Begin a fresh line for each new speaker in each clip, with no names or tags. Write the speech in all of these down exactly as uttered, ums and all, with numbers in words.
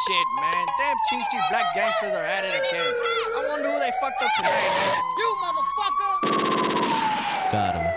shit, man. Damn peachy black gangsters are at it again. I wonder who they fucked up today, man. You motherfucker!
Got him.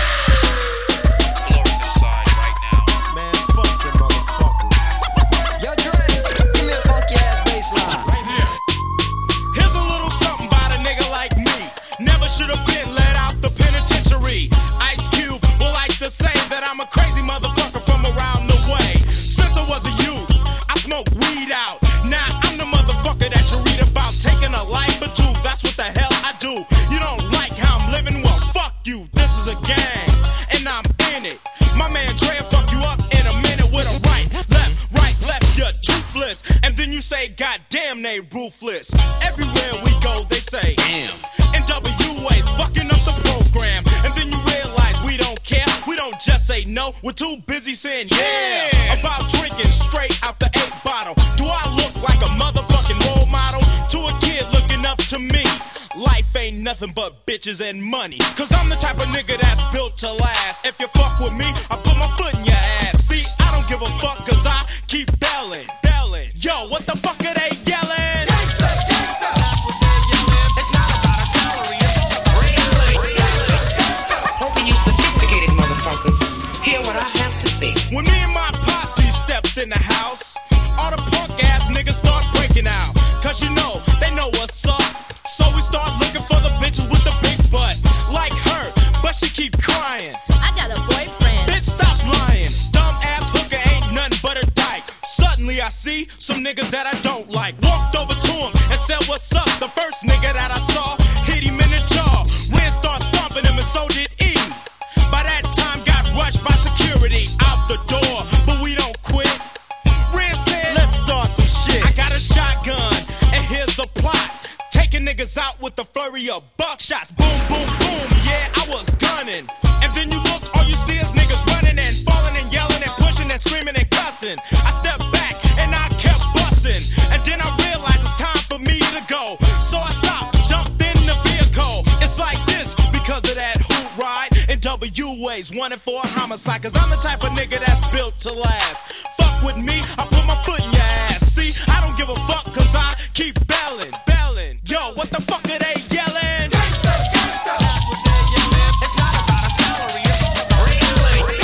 Blowing to the side right now.
Man, fuck them motherfuckers.
Yo, Dre, give me a funky ass bass line.
Right here.
Here's a little something about a nigga like me. Never should have been let out the penitentiary. Ice Cube will like to say that I'm a crazy motherfucker from around the way. Since I was a youth, I smoked weed out. Now I'm the motherfucker that you read about, taking a life or two. That's what the hell I do. You don't like how I'm living? Well, fuck you. This is a gang, and I'm in it. My man Dre will fuck you up in a minute with a right, left, right, left. You're toothless, and then you say, God damn, they ruthless. Everywhere we go, they say, damn. N W A's fucking up the program, and then you realize we don't care. We don't just say no. We're too busy saying yeah, yeah. About drinking straight out the eight bottle. Do I look like a motherfucking role model to a kid looking up to me? Life ain't nothing but bitches and money, cause I'm the type of nigga that's built to last. If you fuck with me, I put my foot in your ass. See, I don't give a fuck cause I keep belling, belling. Yo, what the fuck are they yelling? Gangsta, gangsta. That's what they're yelling. It's not about a salary, it's all about reality.
Hoping you sophisticated motherfuckers hear what I have to say.
When me and my posse stepped in the house, all the punk ass niggas start breaking out. Cause you know, they know what's up. So we start looking for the bitches with the big butt. Like her, but she keep crying.
I got a boyfriend.
Bitch, stop lying. Dumb ass hooker ain't nothing but a dyke. Suddenly I see some niggas that I don't like. Walked over to him and said, what's up? The first nigga that I saw hit him in the jaw. Ren started stomping him and so did E. By that time got rushed by security out the door, but we don't quit. Ren said, let's start some shit. I got a shotgun and here's the plot. Taking niggas out with the flurry of buckshots. Boom, boom, boom, yeah, I was gunning. And then you look, all you see is niggas running and falling and yelling and pushing and screaming and cussing. I stepped back and I kept busting. And then I realized it's time for me to go. So I stopped, jumped in the vehicle. It's like this because of that hoot ride. And W A's wanted for a homicide. Cause I'm the type of nigga that's built to last. Fuck with me, I put my foot in your ass. See, I don't give a fuck cause I keep belling, belling. Yo, what the fuck are they yelling? Gangsta, gangsta. That's what they're yelling. It's not about a salary, it's all about reality.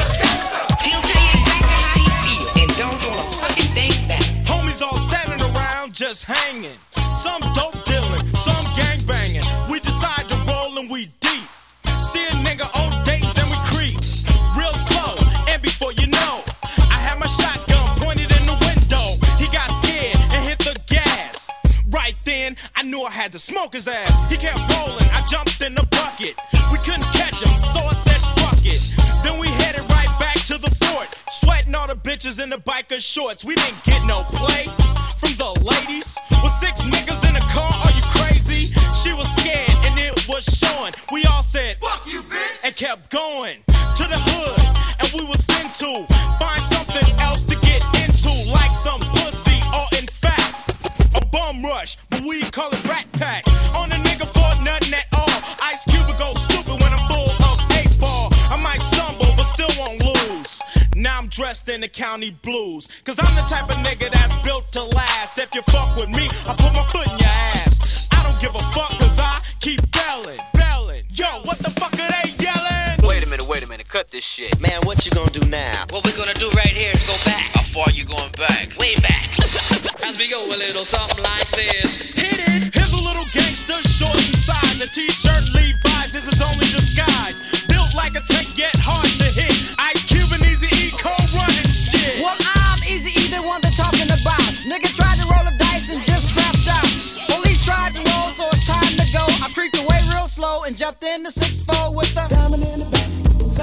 He'll tell you exactly how he feel, and don't wanna fucking think that.
Homies all standing around just hanging. Some dope dealing, some gang banging. We decide to roll and we deep. See a nigga on dates and we creep. Real slow, and before you know, I had my shotgun pointed in the window. He got scared and hit the gas. Right then, I knew I had to smoke his ass. He kept rolling, I jumped in the bucket. We couldn't catch him, so I said fuck it. Then we headed right back to the fort, sweating all the bitches in the biker shorts. We didn't get no play from the ladies. With six niggas in the car, are you crazy? She was scared and it was showing. We all said fuck you, bitch, and kept going to the hood. And we was fin to find something else to get into, like some pussy or in fact a bum rush, but we call it Rat Pack. On a nigga for nothing at all. Ice Cube will go stupid when I'm full of eight ball. I might stumble, but still won't lose. Now I'm dressed in the county blues, cause I'm the type of nigga that's built to last. If you fuck with me, I put my foot in your ass. I don't give a fuck cause I keep belling, belling. Yo, what the fuck are they yelling?
Wait a minute, wait a minute, cut this shit.
Man, what you gonna do now?
What we're gonna do right here is go back.
How far you going back?
Way back.
As we go a little something like this. Hit it.
Here's a little gangster, short in size. A t-shirt Levi's is his only disguise. Built like a tank, yet hard to hit. Ice Cube and Easy E, cold running shit.
Well, I'm Easy E, the one they're talking about. Nigga tried to roll the dice and just crapped out. Police tried to roll, so it's time to go. I creeped away real slow and jumped in the six four with the diamond in the back.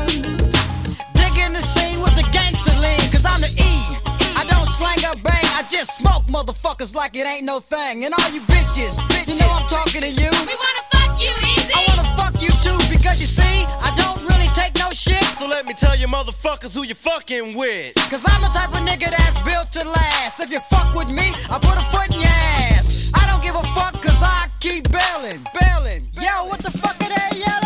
Digging the scene with the gangster lean, cause I'm the E. I don't slang or bang, I just smoke motherfuckers like it ain't no thing. And all you bitches, bitches, you know I'm talking to you.
We wanna fuck you, Easy.
I wanna fuck you too, because you see, I don't really take no shit.
So let me tell you motherfuckers who you fucking with.
Cause I'm the type of nigga that's built to last. If you fuck with me, I put a foot in your ass. I don't give a fuck cause I keep bailing, bailing. Yo, what the fuck are they yelling?